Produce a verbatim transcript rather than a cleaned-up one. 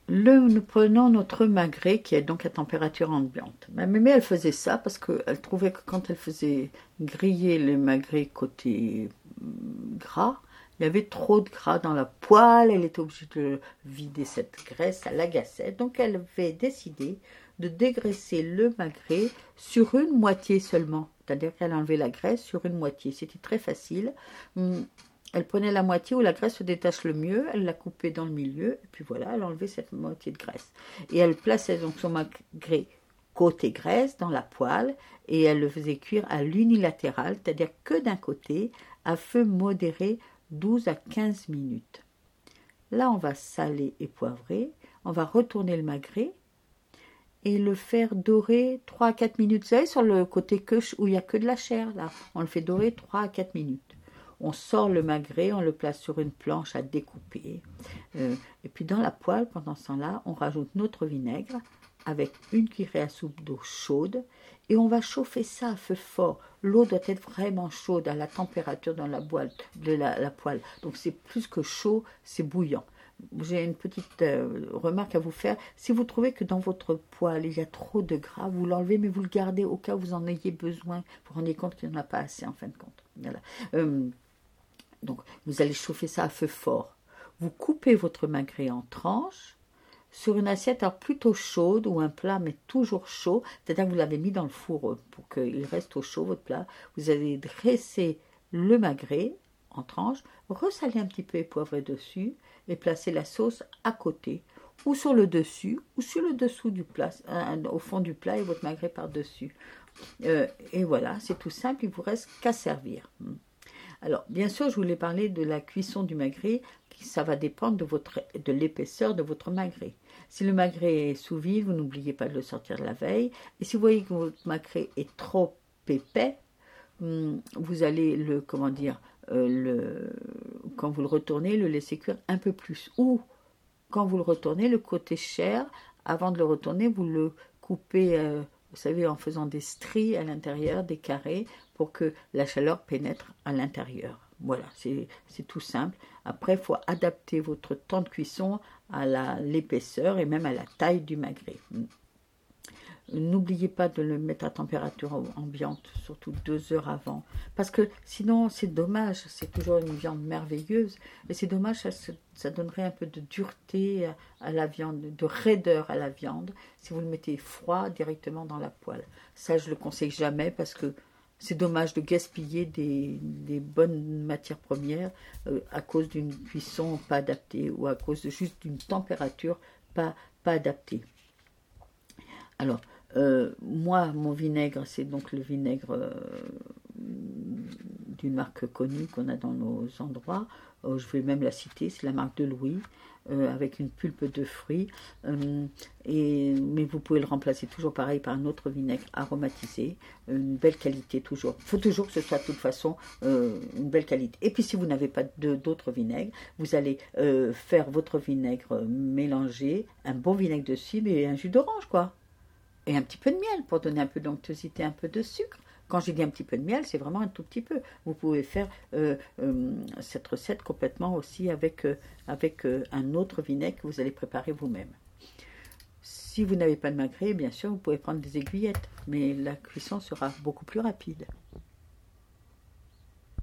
Le, nous prenons notre magret qui est donc à température ambiante. Ma mémé, elle faisait ça parce qu'elle trouvait que quand elle faisait griller le magret côté gras, il y avait trop de gras dans la poêle, elle était obligée de vider cette graisse, ça l'agaçait. Donc elle avait décidé de dégraisser le magret sur une moitié seulement. C'est-à-dire qu'elle enlevait la graisse sur une moitié. C'était très facile. Elle prenait la moitié où la graisse se détache le mieux, elle la coupait dans le milieu, et puis voilà, elle enlevait cette moitié de graisse. Et elle plaçait donc son magret côté graisse dans la poêle, et elle le faisait cuire à l'unilatéral, c'est-à-dire que d'un côté, à feu modéré, douze à quinze minutes. Là, on va saler et poivrer, on va retourner le magret, et le faire dorer trois à quatre minutes. Vous savez, sur le côté queue où il n'y a que de la chair, là, on le fait dorer trois à quatre minutes. On sort le magret, on le place sur une planche à découper. Euh, et puis dans la poêle, pendant ce temps-là, on rajoute notre vinaigre avec une cuillerée à soupe d'eau chaude. Et on va chauffer ça à feu fort. L'eau doit être vraiment chaude à la température dans la, boîte, de la, la poêle. Donc c'est plus que chaud, c'est bouillant. J'ai une petite euh, remarque à vous faire. Si vous trouvez que dans votre poêle, il y a trop de gras, vous l'enlevez, mais vous le gardez au cas où vous en ayez besoin. Vous vous rendez compte qu'il n'y en a pas assez en fin de compte. Voilà. Euh, Donc, vous allez chauffer ça à feu fort. Vous coupez votre magret en tranches sur une assiette alors plutôt chaude ou un plat mais toujours chaud. C'est-à-dire que vous l'avez mis dans le four pour qu'il reste au chaud, votre plat. Vous allez dresser le magret en tranches, ressaler un petit peu et poivrer dessus et placer la sauce à côté ou sur le dessus ou sur le dessous du plat, au fond du plat et votre magret par-dessus. Euh, et voilà, c'est tout simple, il ne vous reste qu'à servir. Alors, bien sûr, je voulais parler de la cuisson du magret, ça va dépendre de, votre, de l'épaisseur de votre magret. Si le magret est sous vide, vous n'oubliez pas de le sortir de la veille. Et si vous voyez que votre magret est trop épais, vous allez le, comment dire, euh, le, quand vous le retournez, le laisser cuire un peu plus. Ou, quand vous le retournez, le côté chair, avant de le retourner, vous le coupez, euh, vous savez, en faisant des stries à l'intérieur, des carrés, pour que la chaleur pénètre à l'intérieur. Voilà, c'est, c'est tout simple. Après, il faut adapter votre temps de cuisson à la, l'épaisseur et même à la taille du magret. N'oubliez pas de le mettre à température ambiante, surtout deux heures avant. Parce que sinon, c'est dommage. C'est toujours une viande merveilleuse. Mais c'est dommage, ça, ça donnerait un peu de dureté à la viande, de raideur à la viande, si vous le mettez froid directement dans la poêle. Ça, je ne le conseille jamais parce que c'est dommage de gaspiller des, des bonnes matières premières euh, à cause d'une cuisson pas adaptée ou à cause de juste d'une température pas, pas adaptée. Alors, euh, moi, mon vinaigre, c'est donc le vinaigre euh, d'une marque connue qu'on a dans nos endroits. Euh, je vais même la citer, c'est la marque de Louis, euh, avec une pulpe de fruits. Euh, et, mais vous pouvez le remplacer toujours pareil par un autre vinaigre aromatisé, une belle qualité toujours. Il faut toujours que ce soit de toute façon euh, une belle qualité. Et puis si vous n'avez pas de, d'autres vinaigres, vous allez euh, faire votre vinaigre mélangé, un bon vinaigre de cidre et un jus d'orange, quoi. Et un petit peu de miel pour donner un peu d'onctuosité, un peu de sucre. Quand j'ai dit un petit peu de miel, c'est vraiment un tout petit peu. Vous pouvez faire euh, euh, cette recette complètement aussi avec, euh, avec euh, un autre vinaigre que vous allez préparer vous-même. Si vous n'avez pas de magret, bien sûr, vous pouvez prendre des aiguillettes, mais la cuisson sera beaucoup plus rapide.